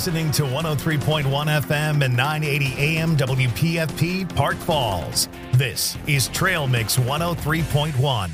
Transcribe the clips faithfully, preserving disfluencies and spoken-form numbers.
listening to one oh three point one F M and nine eighty A M W P F P Park Falls. This is Trail Mix one oh three point one.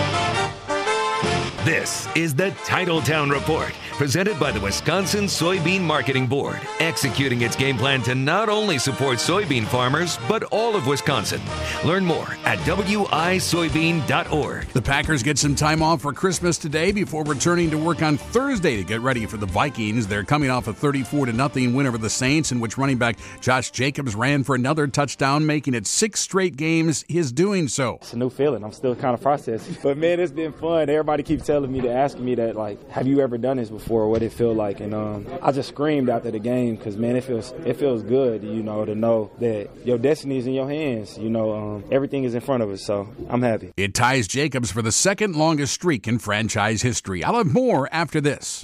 This is the Titletown Report, presented by the Wisconsin Soybean Marketing Board, executing its game plan to not only support soybean farmers, but all of Wisconsin. Learn more at W I soybean dot org. The Packers get some time off for Christmas today before returning to work on Thursday to get ready for the Vikings. They're coming off a thirty-four to nothing win over the Saints, in which running back Josh Jacobs ran for another touchdown, making it six straight games his doing so. It's a new feeling. I'm still kind of processing. But, man, it's been fun. Everybody keeps telling me, to asking me that, like, have you ever done this before? What it feel like? And um, I just screamed after the game because, man, it feels it feels good, you know, to know that your destiny is in your hands. You know, um, everything is in front of us, so I'm happy. It ties Jacobs for the second longest streak in franchise history. I'll have more after this.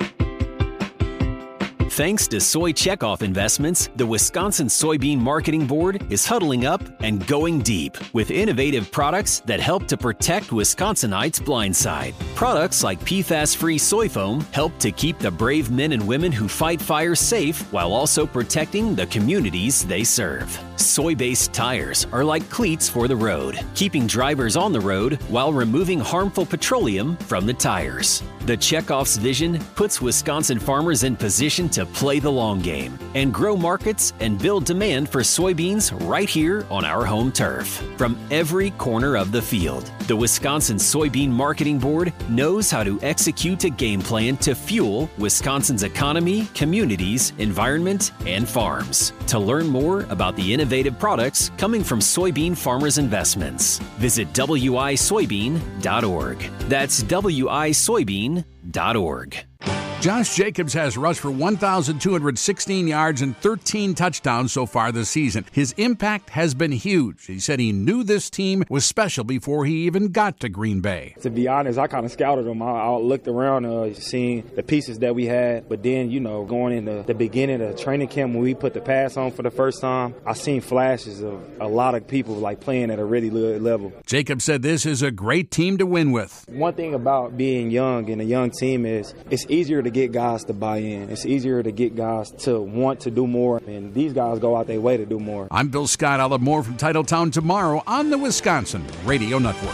Thanks to Soy Checkoff Investments, the Wisconsin Soybean Marketing Board is huddling up and going deep with innovative products that help to protect Wisconsinites' blind side. Products like P FAS-free soy foam help to keep the brave men and women who fight fire safe while also protecting the communities they serve. Soy-based tires are like cleats for the road, keeping drivers on the road while removing harmful petroleum from the tires. The Checkoff's vision puts Wisconsin farmers in position to play the long game and grow markets and build demand for soybeans right here on our home turf. From every corner of the field, the Wisconsin Soybean Marketing Board knows how to execute a game plan to fuel Wisconsin's economy, communities, environment, and farms. To learn more about the innovative products coming from soybean farmers' investments, visit W I soybean dot org. That's W I soybean dot org. Josh Jacobs has rushed for one thousand two hundred sixteen yards and thirteen touchdowns so far this season. His impact has been huge. He said he knew this team was special before he even got to Green Bay. To be honest, I kind of scouted them. I, I looked around, uh, seeing the pieces that we had. But then, you know, going into the beginning of training camp when we put the pass on for the first time, I seen flashes of a lot of people like playing at a really good level. Jacobs said this is a great team to win with. One thing about being young and a young team is it's easier to to get guys to buy in. It's easier to get guys to want to do more, and these guys go out their way to do more. I'm Bill Scott. I'll have more from Titletown tomorrow on the Wisconsin Radio Network.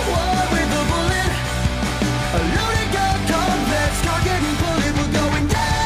Going down.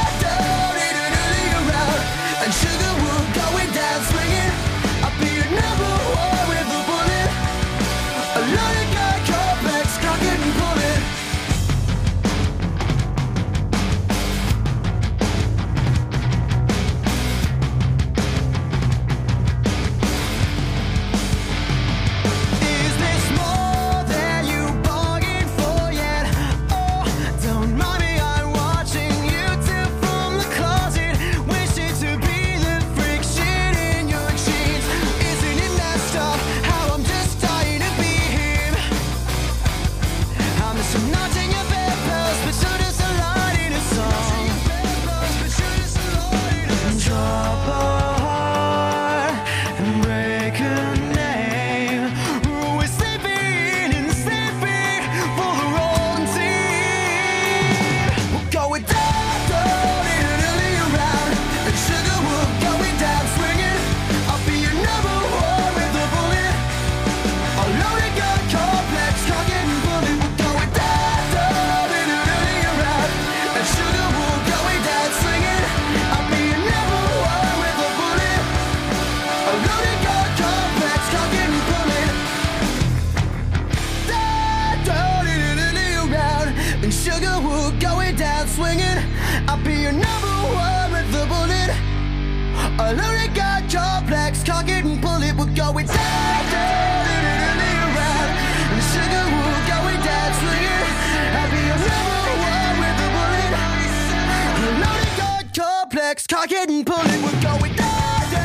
I'll be your number one with the bullet. A loaded gun, complex, cock it and pull it. We're going down, down, around. And the sugar will going down, swinging. I'll be your number one with the bullet. A loaded gun, complex, cock it and pull it. We're going down.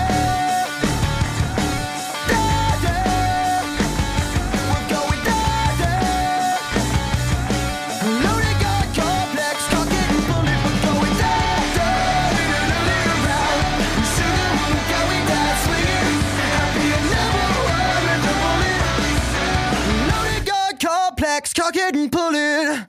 Cock it and pull it.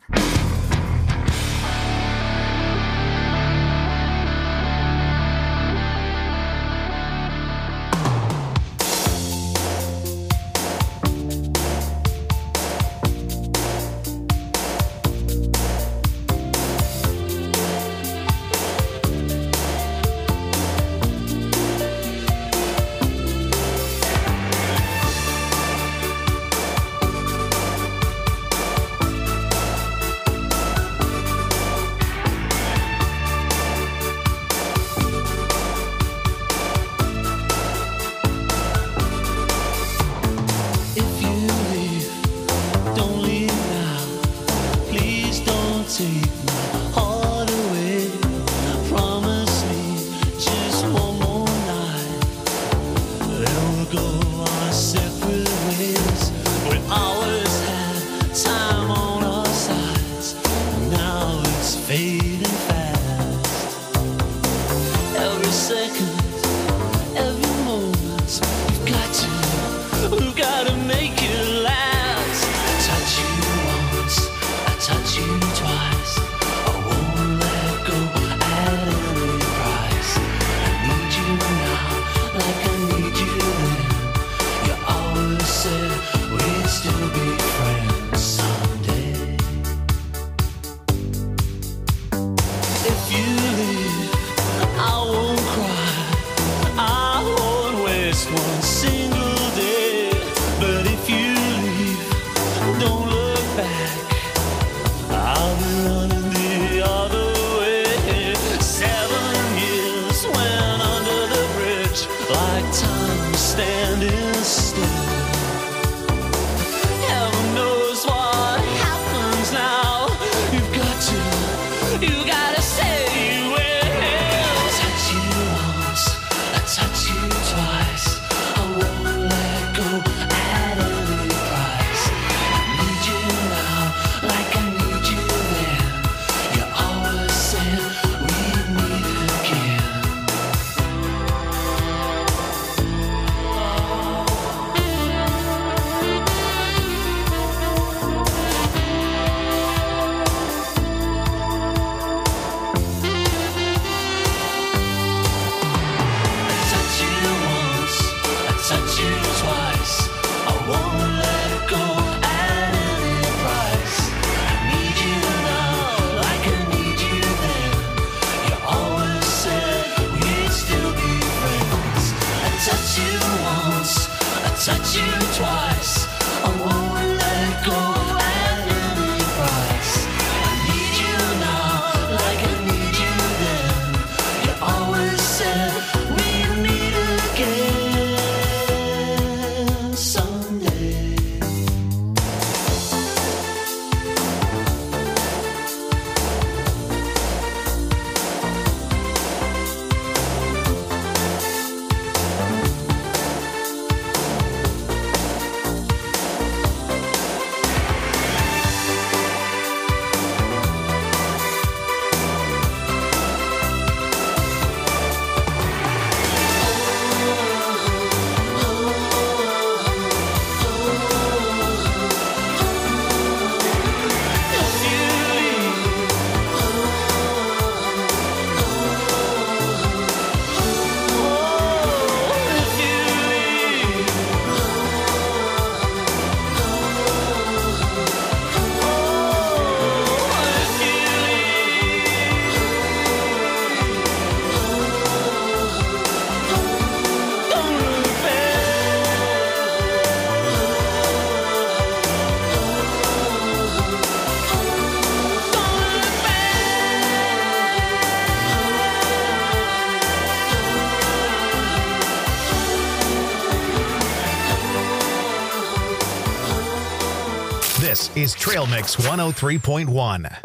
is Trail Mix one oh three point one. It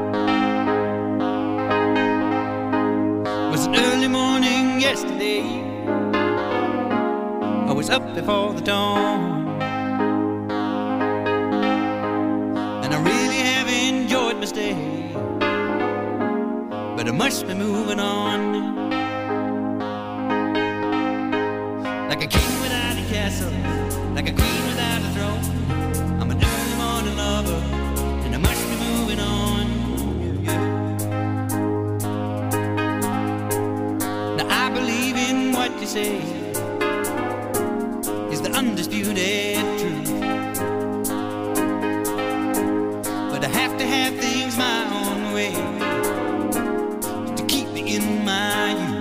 was an early morning yesterday. I was up before the dawn, and I really have enjoyed my stay, but I must be moving on. Like a king without a castle, like a queen without a throne, I'm an early morning lover, and I must be moving on. Yeah, yeah. Now I believe in what you say is the undisputed truth, but I have to have things my own way to keep me in my youth.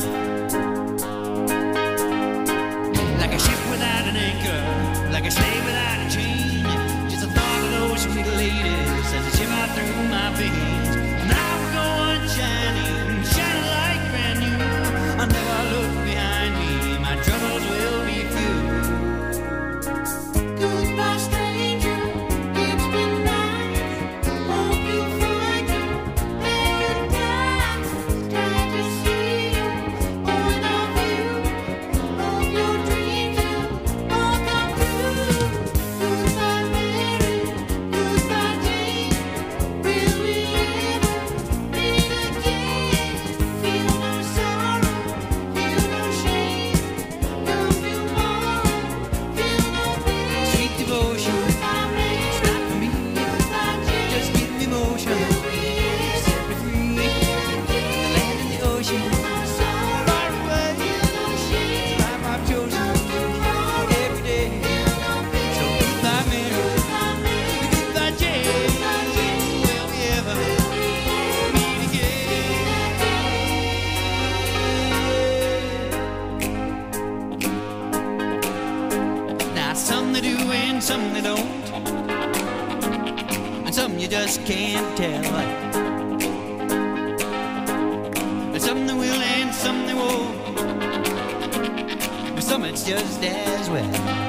Like a ship without an anchor, like a slave without a chain, just the thought of those sweet ladies as they shimmer through my veins. Now we're going shining, shining like brand new. I'll never look behind me, my troubles will be few. Goodbye, stranger, it's been nice. Hope you find your paradise. Tried to see you, point of view. Hope your dreams will all come true. Goodbye, Mary, goodbye, Jane. Will we ever meet again? Feel no sorrow, feel no shame. No feel more, feel no pain. Sweet devotion, Goodbye, Mary, it's not for me. goodbye, Jane. Just give me motion, set me free. The land and the ocean, far away. Life I've chosen every day. So goodbye, Mary, goodbye, Jane. Will we ever meet again? Now some they do and some they don't, and some you just can't tell. And some they will and some they won't, but some it's just as well.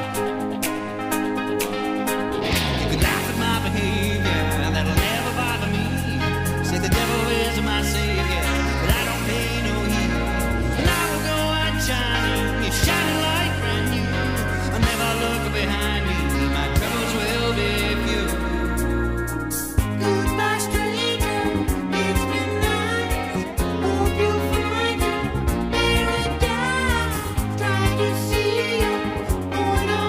You can laugh at my behavior, that'll never bother me. Say the devil is my savior, but I don't pay no heed. And I will go on shining, it's shining like brand new. I'll never look behind me, my troubles will be few. Goodbye, stranger, it's been nice. Hope you find your paradise. Try to see you, point of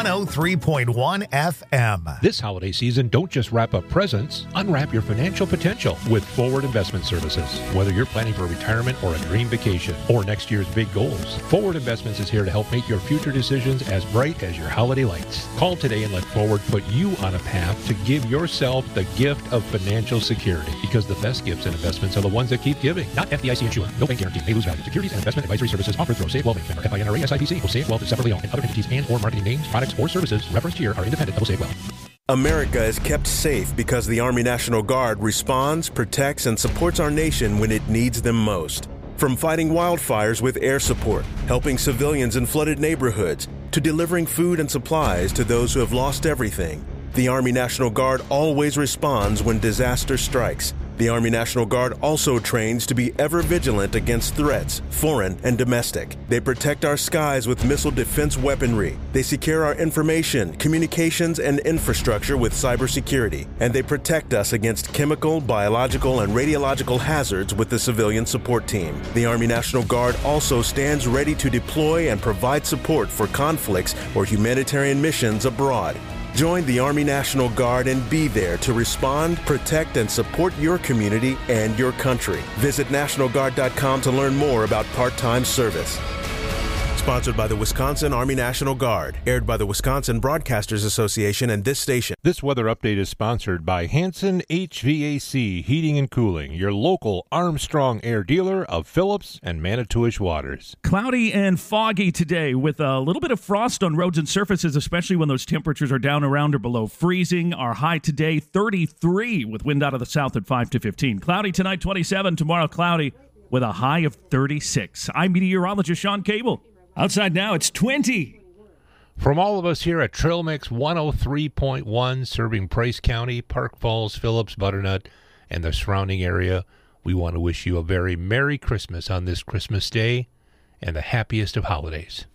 one oh three point one F M. This holiday season, don't just wrap up presents, unwrap your financial potential with Forward Investment Services. Whether you're planning for retirement or a dream vacation or next year's big goals, Forward Investments is here to help make your future decisions as bright as your holiday lights. Call today and let Forward put you on a path to give yourself the gift of financial security, because the best gifts and investments are the ones that keep giving. Not F D I C insured. No bank guarantee. May lose value. Securities and investment advisory services offered through Safe Wealth Bank member F I N R A S I P C. Osaic Wealth is separately owned, and other entities and or marketing names, products, or services referenced here are independent of Osaic Wealth. America is kept safe because the Army National Guard responds, protects, and supports our nation when it needs them most. From fighting wildfires with air support, helping civilians in flooded neighborhoods, to delivering food and supplies to those who have lost everything, the Army National Guard always responds when disaster strikes. The Army National Guard also trains to be ever vigilant against threats, foreign and domestic. They protect our skies with missile defense weaponry. They secure our information, communications, and infrastructure with cybersecurity. And they protect us against chemical, biological, and radiological hazards with the civilian support team. The Army National Guard also stands ready to deploy and provide support for conflicts or humanitarian missions abroad. Join the Army National Guard and be there to respond, protect, and support your community and your country. Visit National Guard dot com to learn more about part-time service. Sponsored by the Wisconsin Army National Guard. Aired by the Wisconsin Broadcasters Association and this station. This weather update is sponsored by Hanson H V A C Heating and Cooling, your local Armstrong Air dealer of Phillips and Manitowish Waters. Cloudy and foggy today with a little bit of frost on roads and surfaces, especially when those temperatures are down around or below freezing. Our high today, thirty-three, with wind out of the south at five to fifteen. Cloudy tonight, twenty-seven. Tomorrow, cloudy with a high of thirty-six. I'm meteorologist Sean Cable. Outside now, it's twenty. From all of us here at Trail Mix one oh three point one, serving Price County, Park Falls, Phillips, Butternut, and the surrounding area, we want to wish you a very Merry Christmas on this Christmas Day and the happiest of holidays.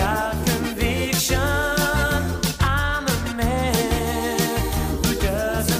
Doesn't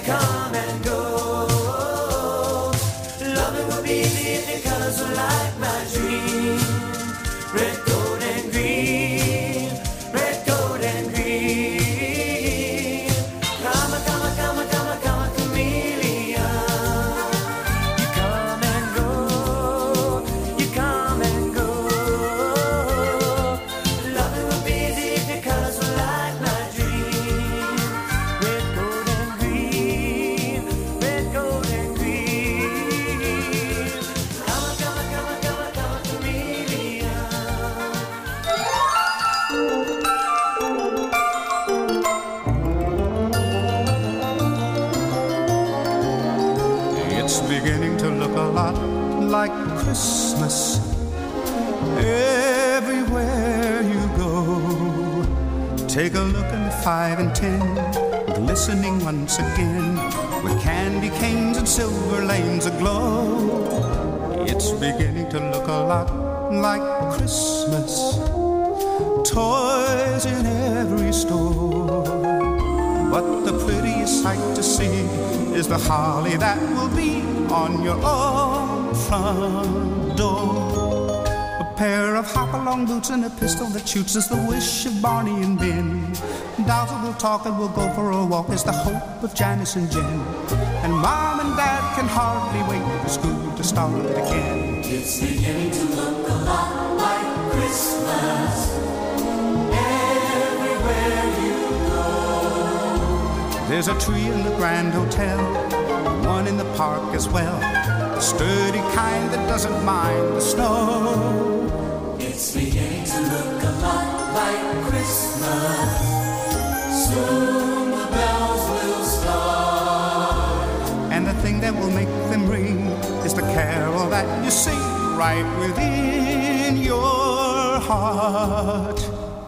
come and go. Loving would be easy if your colors were like my dream. Red, gold, and green. Red, gold, and green. Come a, come a, come a, come a, come a chameleon. You come and go. You come and go. Loving would be easy if your colors were like my dream. Red, gold, and green. Red, gold, and green. Come a, come a, come a, come a, come a chameleon. It's beginning to look a lot like Christmas everywhere you go. Take a look in the five and ten, glistening once again, with candy canes and silver lanes aglow. It's beginning to look a lot like Christmas, toys in every store. But the prettiest sight to see is the holly that will be on your own front door. A pair of hop-along boots and a pistol that shoots is the wish of Barney and Ben. Dolls that will talk and will go for a walk is the hope of Janice and Jen. And Mom and Dad can hardly wait for school to start again. It's beginning to look a lot like Christmas everywhere you go. There's a tree in the Grand Hotel, one in the park as well, a sturdy kind that doesn't mind the snow. It's beginning to look a lot like Christmas. Soon the bells will start. And the thing that will make them ring is the carol that you sing right within your heart.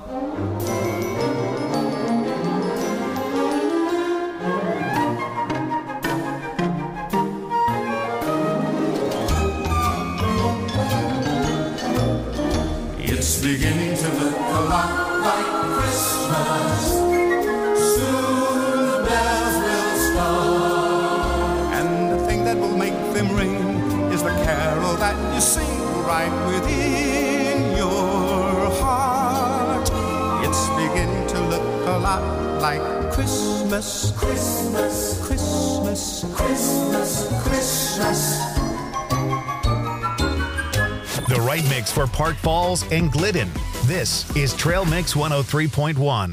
It's beginning to look a lot like Christmas. Soon the bells will start. And the thing that will make them ring is the carol that you sing right within your heart. It's beginning to look a lot like Christmas, Christmas, Christmas, Christmas, Christmas. The right mix for Park Falls and Glidden. This is Trail Mix one oh three point one.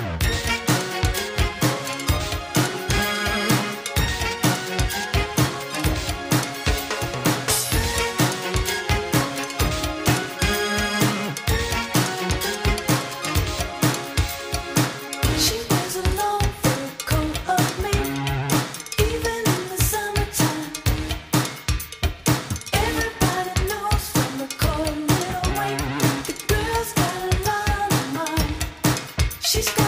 She wears a long fur coat of me, even in the summertime. Everybody knows from the cold little way, the girl's got a lot of mind. She's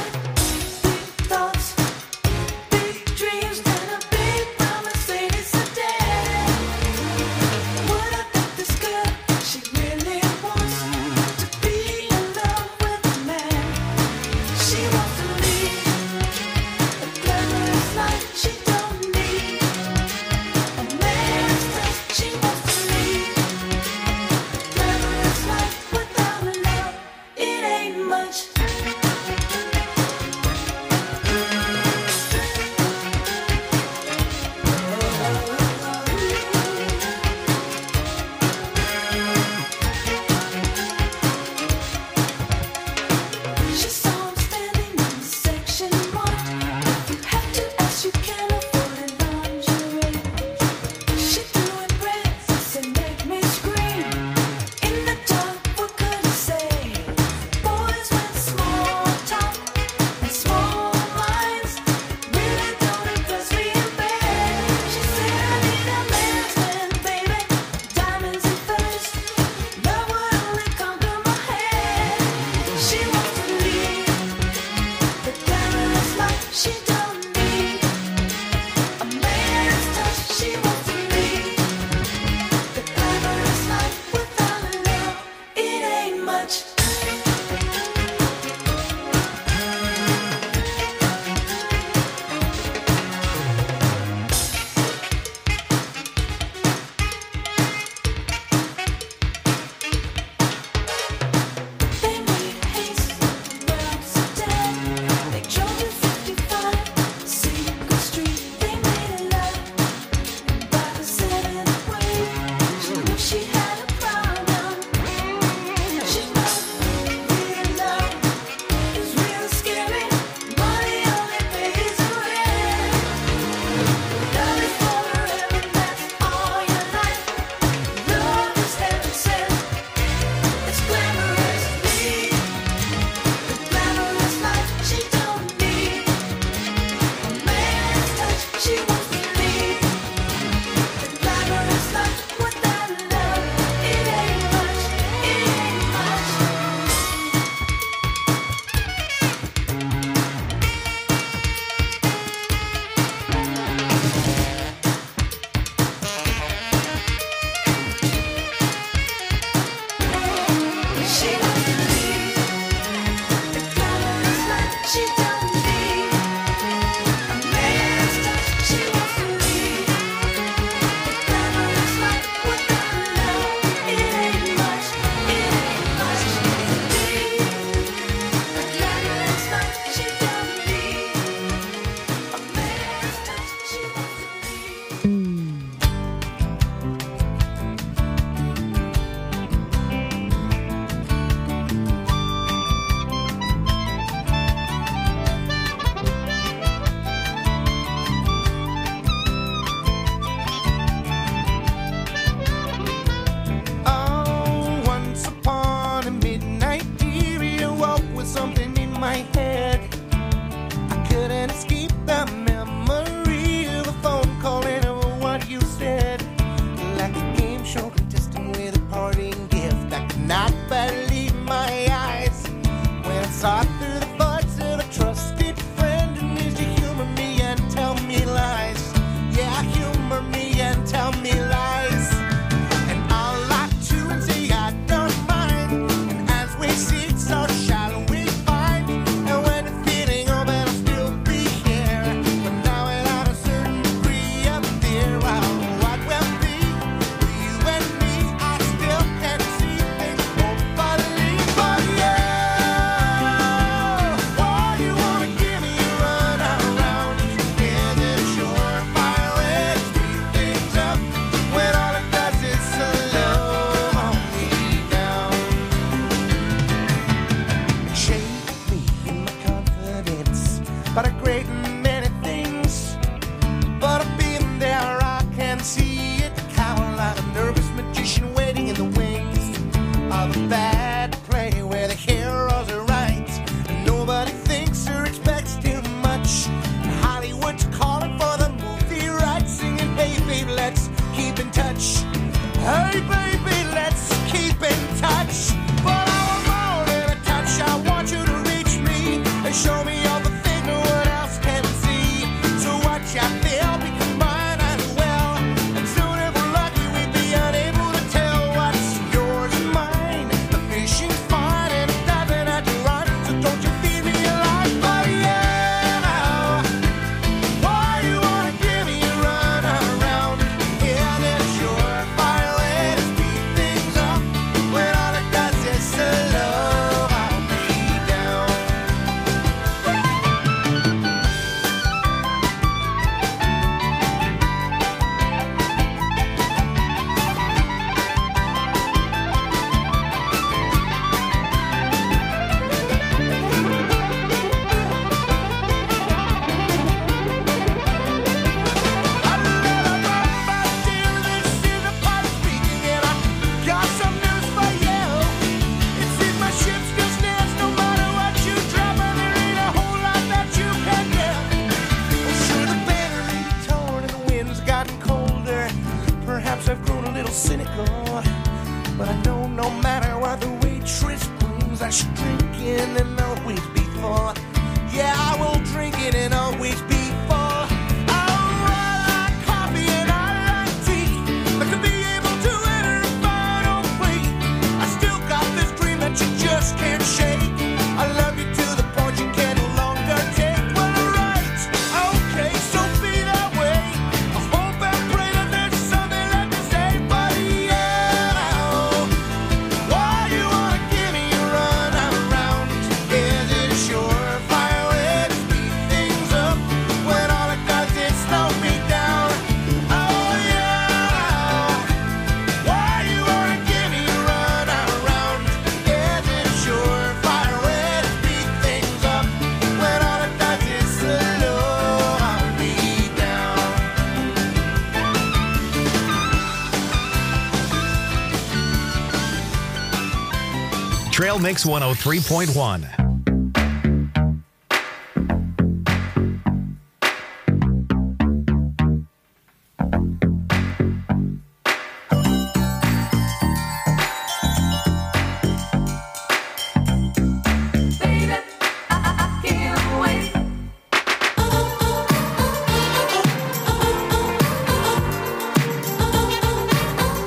Trail Mix one oh three point one.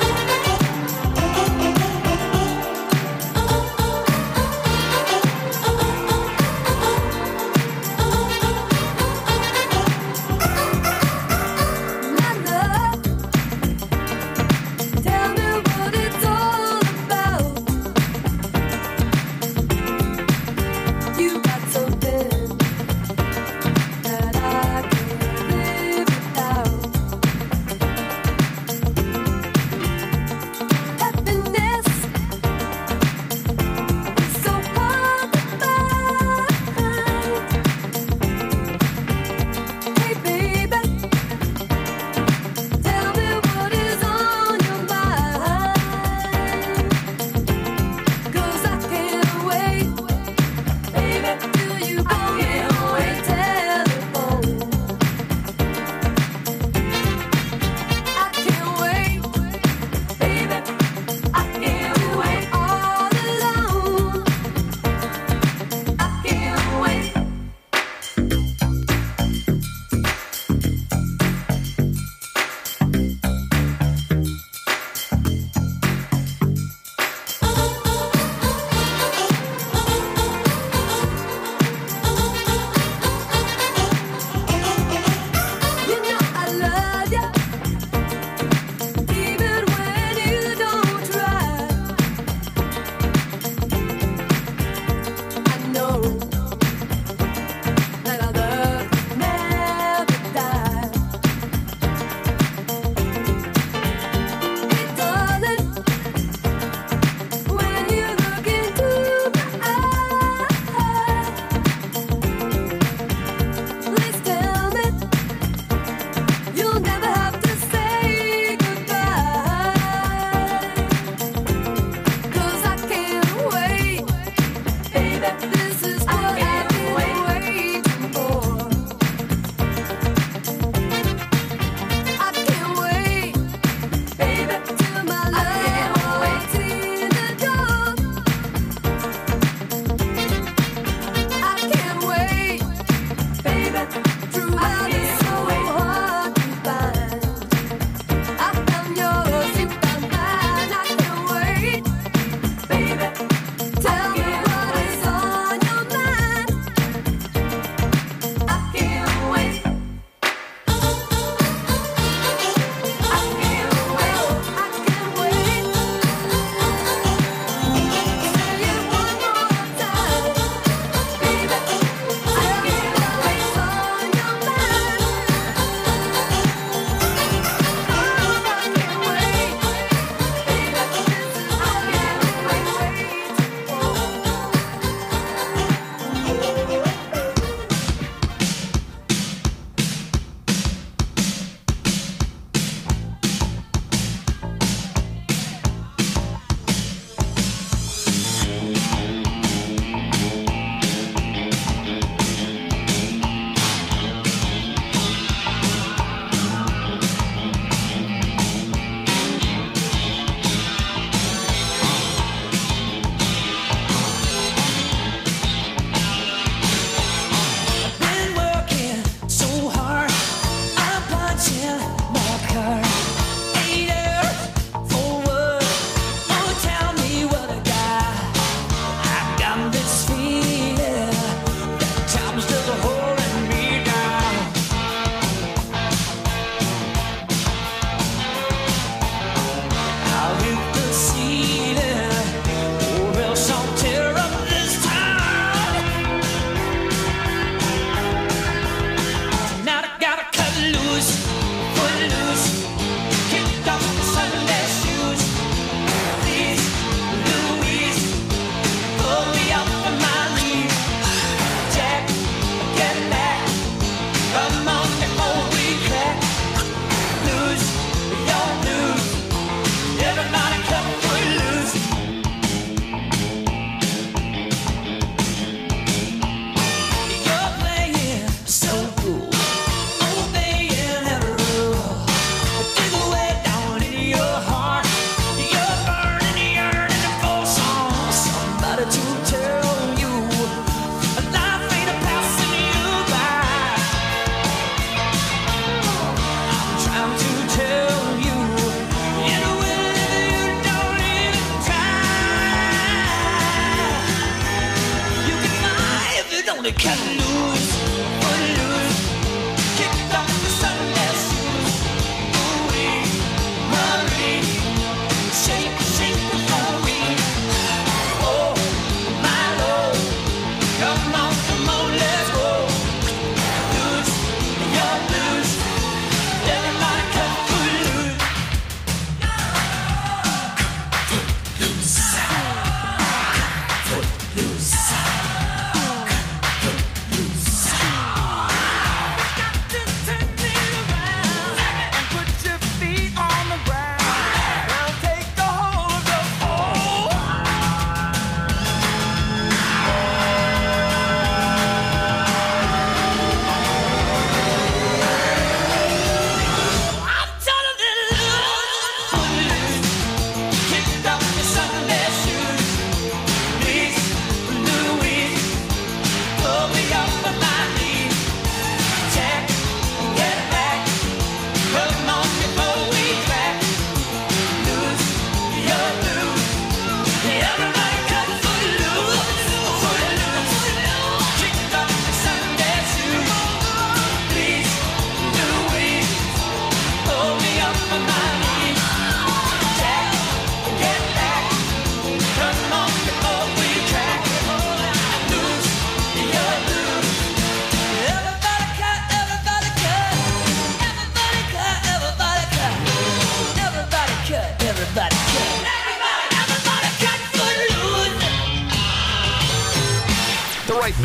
Baby,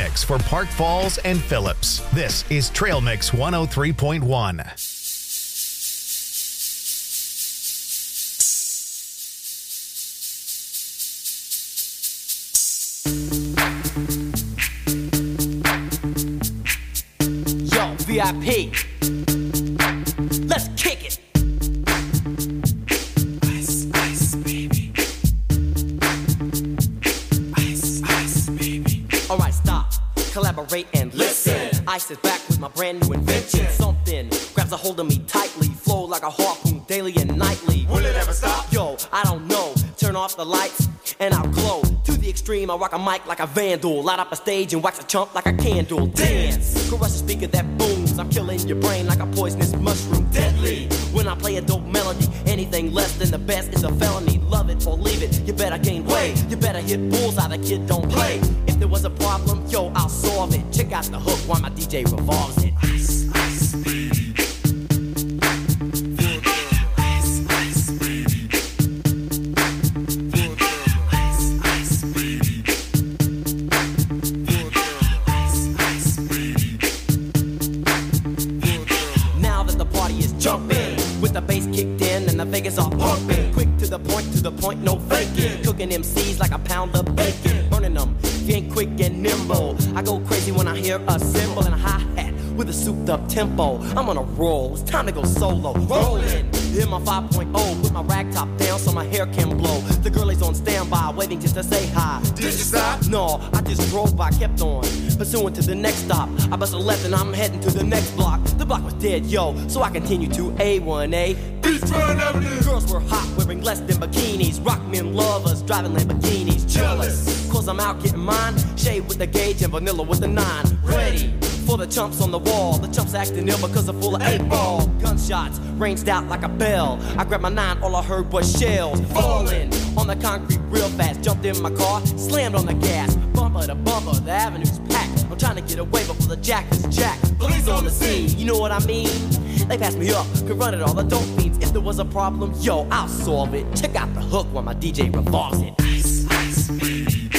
Mix for Park Falls and Phillips. This is Trail Mix one oh three point one. Yo, V I P. Let's kick it. Ice, ice, baby. Ice, ice, baby. All right, stop. Collaborate and listen. Ice is back with my brand new invention. Something grabs a hold of me tightly. Flow like a harpoon daily and nightly. Will it ever stop? Yo, I don't know. Turn off the lights and I'll glow. To the extreme, I rock a mic like a vandal. Light up a stage and wax a chump like a candle. Dance, crush a speaker that booms. I'm killing your brain like a poisonous mushroom. Deadly, when I play a dope melody. Anything less than the best is a felony. Love it or leave it, you better gain weight. You better hit bullseye, the kid don't play. If there was a problem, yo, I'll solve it. Check out the hook while my D J revolves it. Ice, ice, baby. Vegas all pumping, quick to the point, to the point, no faking. Cooking M Cs like a pound of bacon, burning them. If you ain't quick and nimble, I go crazy when I hear a cymbal and a hi-hat with a souped-up tempo. I'm on a roll, it's time to go solo. Rolling, hit my five point oh, put my rag top down so my hair can blow. The girl is on standby, waiting just to say hi. Did you stop? No, I just drove by, kept on pursuing to the next stop. I bust a left and I'm heading to the next block. The block was dead, yo, so I continue to A one A. Girls were hot, wearing less than bikinis. Rock men lovers, driving Lamborghinis. Jealous, cause I'm out getting mine. Shade with the gauge and vanilla with the nine. Ready for the chumps on the wall. The chumps acting ill because they're full of eight ball. Gunshots ranged out like a bell. I grabbed my nine, all I heard was shells falling on the concrete real fast. Jumped in my car, slammed on the gas. Bumper to bumper, the avenue's packed. I'm trying to get away before the jack is jacked. Police on the scene, you know what I mean? They passed me up, could run it all, the dope fiends. If there was a problem, yo, I'll solve it. Check out the hook while my D J revolves it. Ice, ice, baby.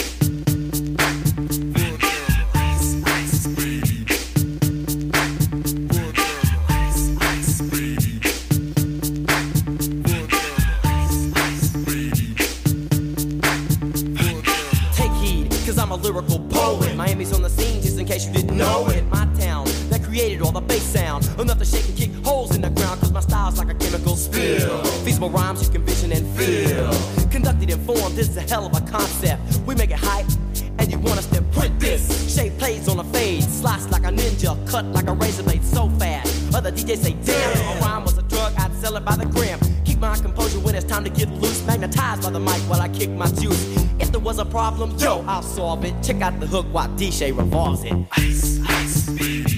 Ice, ice, baby. Ice, ice, baby. Ice, ice, baby. Take heed, cause I'm a lyrical poet. Miami's on the scene, just in case you didn't know it. My town, that created all the bass sound. Enough to shake and kick holes in the ground, cause my style's like a chemical spill. Feasible rhymes you can vision and feel. Conducted in form, this is a hell of a concept. We make it hype, and you want us to print this. Shape plays on a fade, slice like a ninja, cut like a razor blade so fast. Other D Js say, damn, if a rhyme was a drug, I'd sell it by the gram. Keep my composure when it's time to get loose. Magnetized by the mic while I kick my juice. If there was a problem, yo, I'll solve it. Check out the hook while D J revolves it. Ice, ice, baby.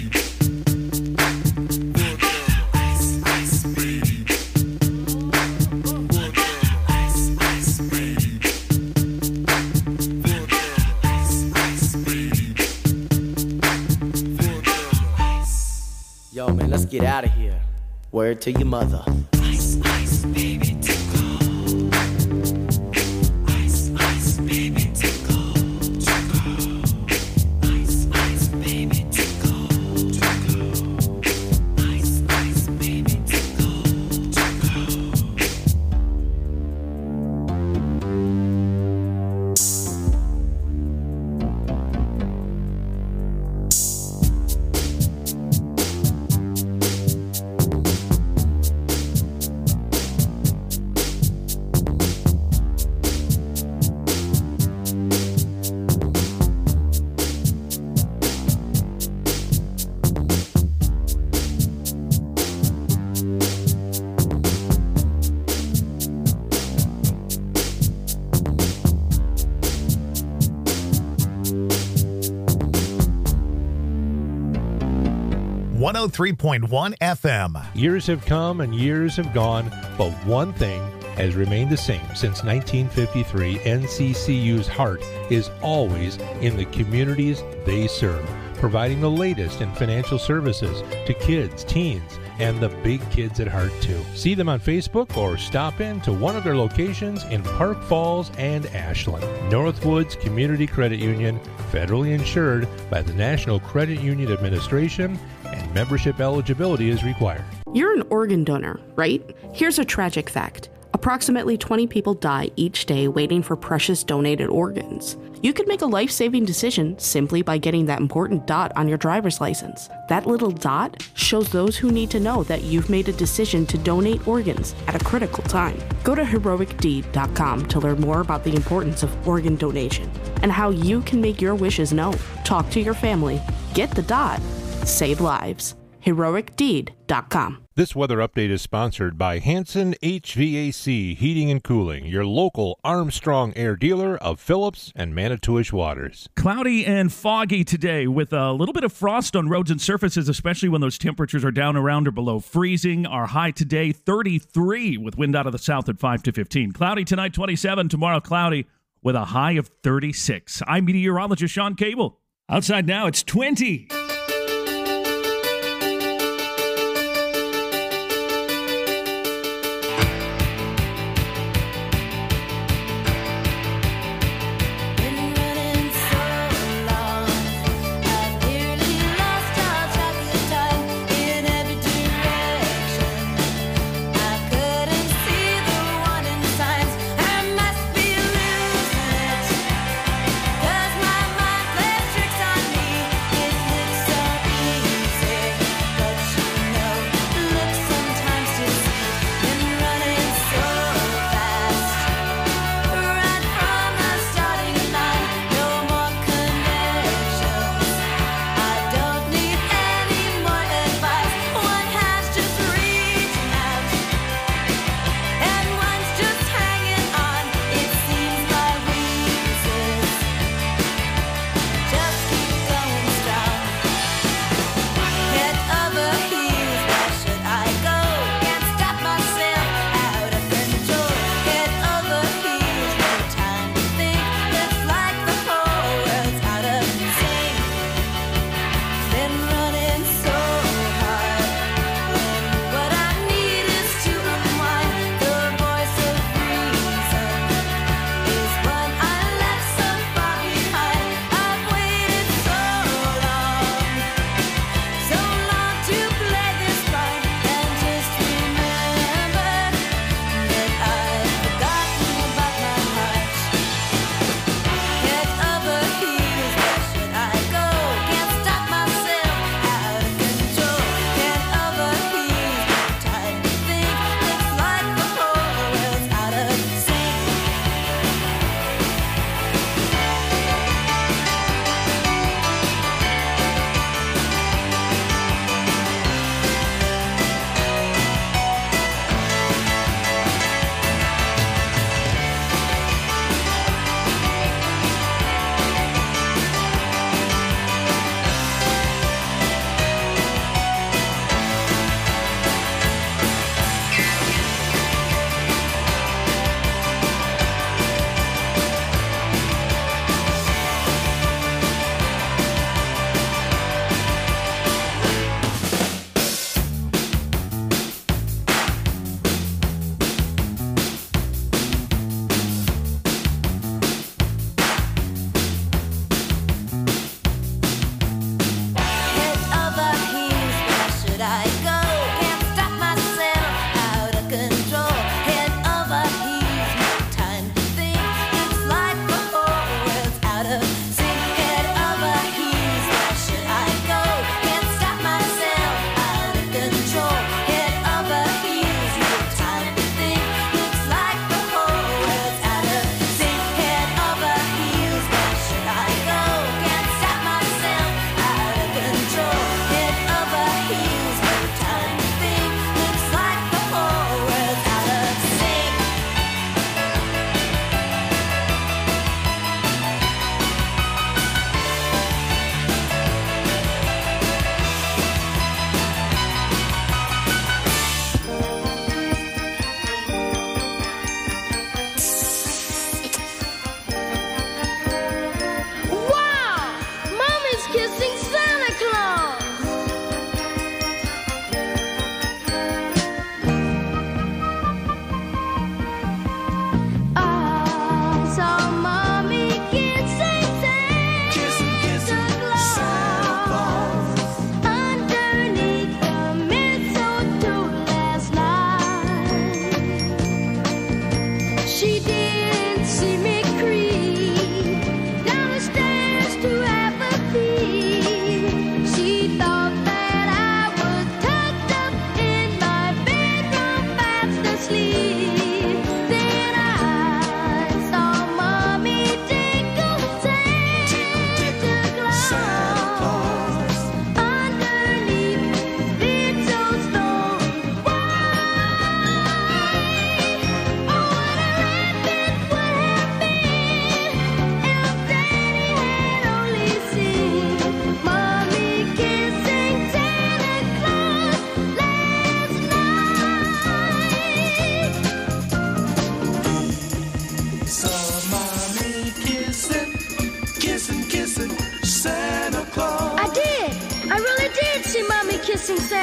Yo, man, let's get out of here. Word to your mother. Ice, ice, baby, tickle. Ice, ice, baby, tickle. Tickle. Ice, ice, baby, tickle. Tickle. Ice, ice, baby, tickle. Tickle. one oh three point one F M. Years have come and years have gone, but one thing has remained the same since nineteen fifty-three. N C C U's heart is always in the communities they serve, providing the latest in financial services to kids, teens, and the big kids at heart too. See them on Facebook or stop in to one of their locations in Park Falls and Ashland. Northwoods Community Credit Union, federally insured by the National Credit Union Administration, and membership eligibility is required. You're an organ donor, right? Here's a tragic fact. Approximately twenty people die each day waiting for precious donated organs. You could make a life-saving decision simply by getting that important dot on your driver's license. That little dot shows those who need to know that you've made a decision to donate organs at a critical time. Go to heroic deed dot com to learn more about the importance of organ donation and how you can make your wishes known. Talk to your family. Get the dot. Save lives. heroic deed dot com. This weather update is sponsored by Hanson H V A C Heating and Cooling, your local Armstrong Air dealer of Phillips and Manitowish Waters. Cloudy and foggy today with a little bit of frost on roads and surfaces, especially when those temperatures are down around or below freezing. Our high today, thirty-three, with wind out of the south at five to fifteen. Cloudy tonight, twenty-seven. Tomorrow, cloudy with a high of thirty-six. I'm meteorologist Sean Cable. Outside now, it's twenty. Tricks on me, it looks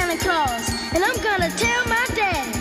Santa Claus, and I'm gonna tell my daddy.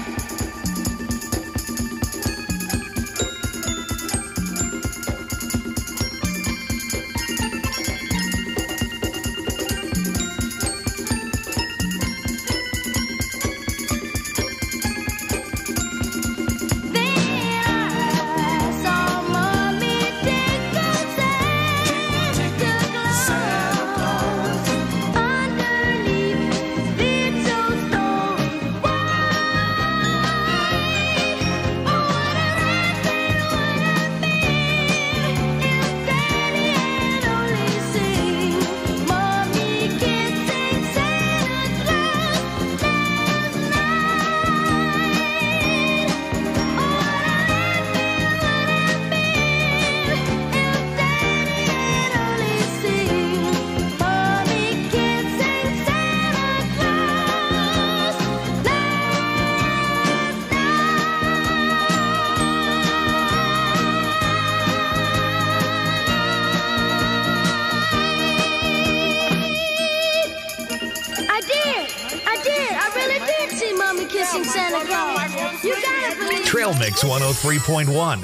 Trail Mix one oh three point one.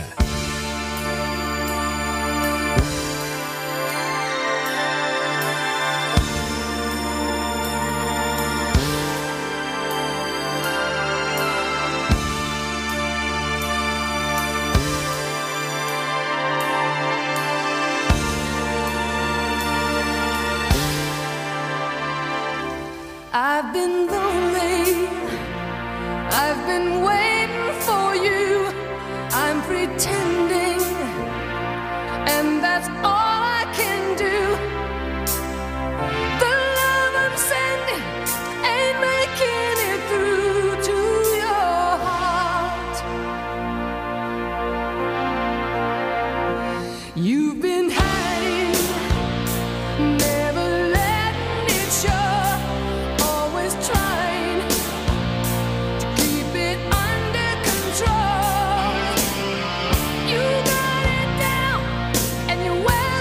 I've been lonely, I've been waiting for you, I'm pretending, and that's all I can do. The love I'm sending ain't making it through to your heart. You've been hiding, never letting it show. Always trying to keep it under control. You got it down and you wear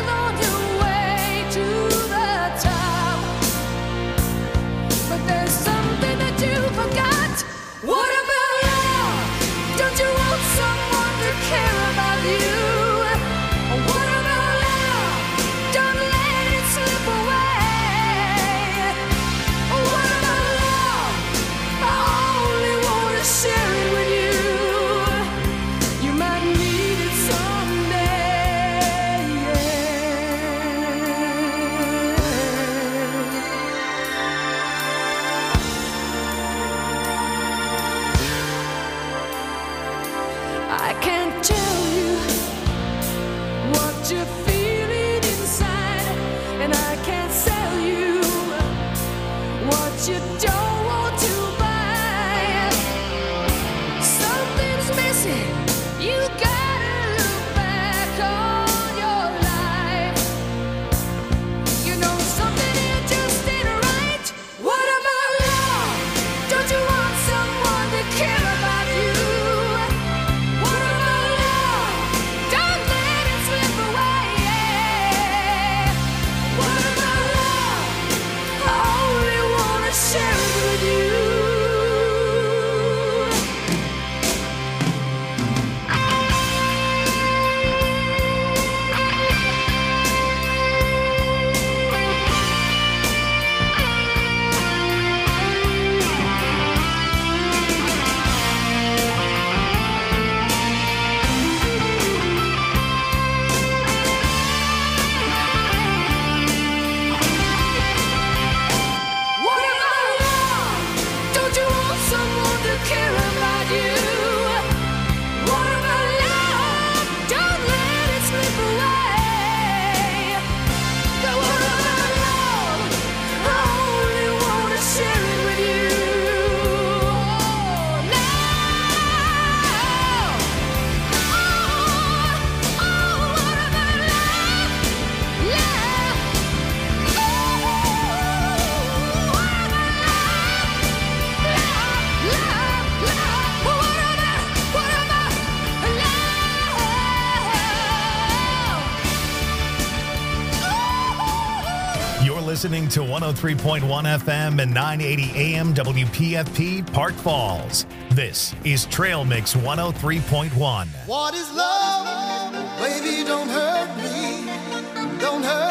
listening to one oh three point one F M and nine eighty A M W P F P Park Falls. This is Trail Mix one oh three point one. What is love? Baby, don't hurt me. Don't hurt